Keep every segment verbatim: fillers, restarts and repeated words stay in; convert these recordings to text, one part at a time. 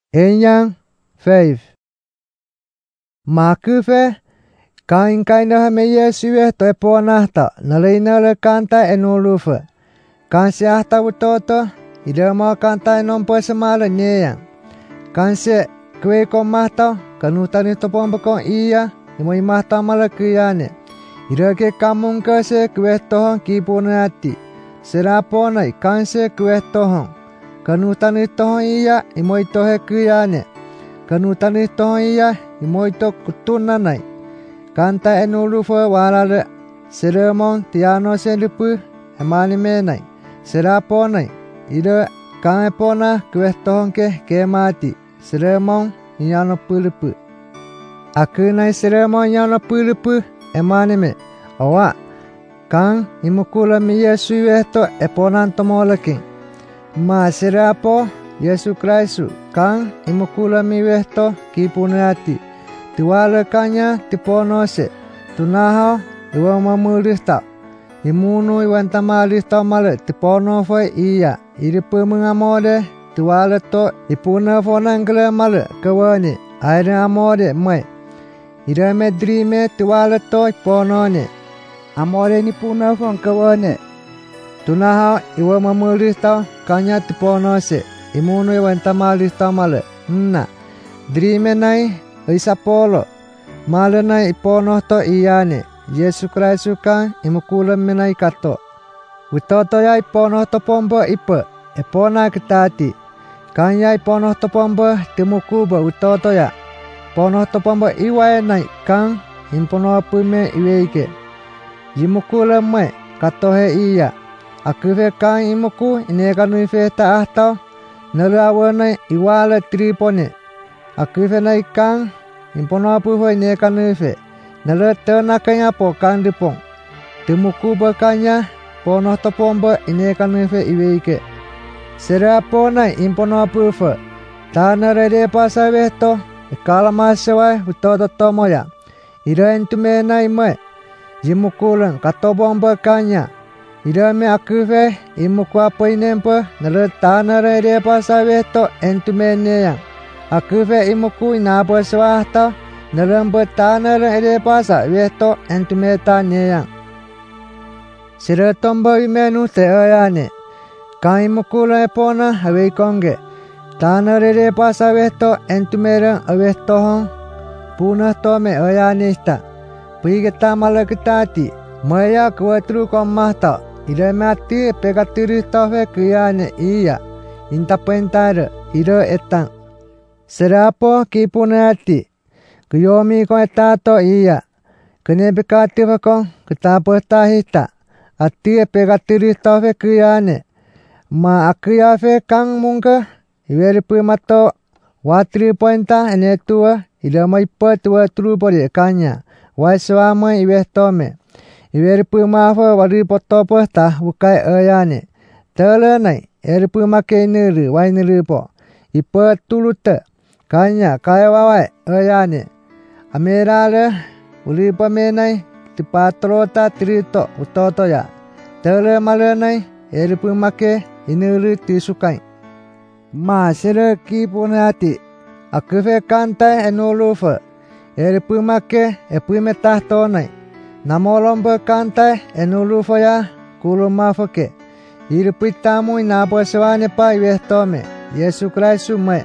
Enyang Faith. Makufe kain kaina me Yesuwe to eponahta nalainala kanta enulufa. Kansia hata utoto idama kanta enompo semala nyeyang. Kansia kwe komahta kanutani topombako iya imoi mahta malakuyane. Irake kamung kase kwe tohon kipunati. Serapona kansia kwe tohon. Kanutani tohon iya imoi tohe kuyane. Kanutani tohon iya imoi to kutunanai. Kanta enulufa walale seremon tiano selupu emani menai. Seraponai ida kamepona kwe tohon ke kemati. Seremon inyano pulupu. Akunai seremon inyano pulupu emani me. Awa kang imukula mi Yesuwe to eponan tomolaking. Ma serapo Yesu Kristu kang imukula mi wehto kipunati. Tuwala kanya tiponose. Tunaho iwa mamulista. Imunu iwan tamalista male tipono foi iya. Iripu mengamode tuwala to ipuna fonanggele male kawane. Aire amode mai. Ira medrime tuwala to iponone. Amode ni puna fon kawane. Tunaho iwa mamulista kanya tiponose. Imunu iwan tamalista male. Nna. Drime nai isapolo. Male nai ipono to iyane. Yesu Kristu kan imukula menai kato. Utoto ya ipono to pombo ipe. Epona kitati. Kan ya ipono to pombo timukuba utoto ya. Pono to pombo iwae nai kan impono apume iweike. Imukula me katohe iya. Akufe kan imuku inekanu ife ta ahtau. Nalawa nai iwala tripone. Akufe nai kan impono apuho inekanu ife. Nala tena kanya po kan dipong. Timuku bakanya pono to pombo inekanu ife iweike. Serapo nai impono apuho. Tana rede pasaveto. Ikala masewa utoto tomoya. Ira entume nai me. Jimukulan katobong bakanya. Ira me akufe imuku apa inempo. Nala tana rede pasaveto entume neyang. Akufe imuku inabo swahta. Narambo tana rede pasa veto entumeta neyang. Sira tombo imenu te ayane. Kaimukula epona awei konge. Tana rede pasa veto entumera avetohon. Puna tome ayanista. Pigeta malakitati. Maya kuatru komahta. Ira mati pegatiri tofe kuyane iya. Intapentara ira etang. Serapo kipunati. Kuyomi ko etato iya. Kenebekati vako ketapo tahita. Ati pegatiri tofe kuyane. Ma akuyafe kang mungka. Iweri pumato. Watri pointa enetua. Ida maipa tua trupori kanya. Waiswama iwe tome. Iweri pumafo wari potopo ta bukai ayane. Telenai. Eri pumake niru wai niru po. Ipa tulute. Kanya kaya wawai ayane. Amerale ulipa menai tipatrota trito utoto ya. Tele malenai eripu make inuri tisukai. Ma sere kipunati. Akufe kantai enulufa. Eripu make epuime tahtonai. Namolomba kantai enulufa ya kulumafake. Iripu tamu inaboswane pa iwehtome. Yesu Kristu me.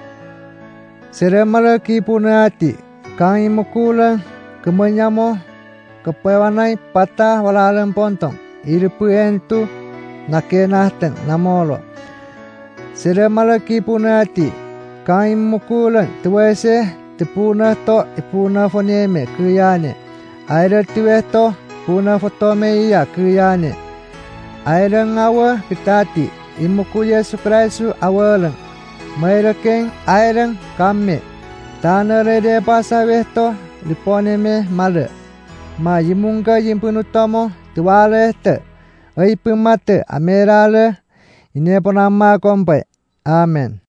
Sere mala kipunati. Kang imukula kemenyamo kepewanai patah walalan pontong. Iripu entu nakenahten namolo. Sere malaki punati. Kang imukula tuwese tepuna to ipuna foneme kuyane. Aira tuweto puna fotome iya kuyane. Aira ngawa kitati. Imuku Yesu Kristu awalang. Mayrakeng airang kame. Tana rede pasa veto lipone me male. Ma yimunga yimpunutomo tuwale este. Oipumate amerale. Ineponama kompai. Amen.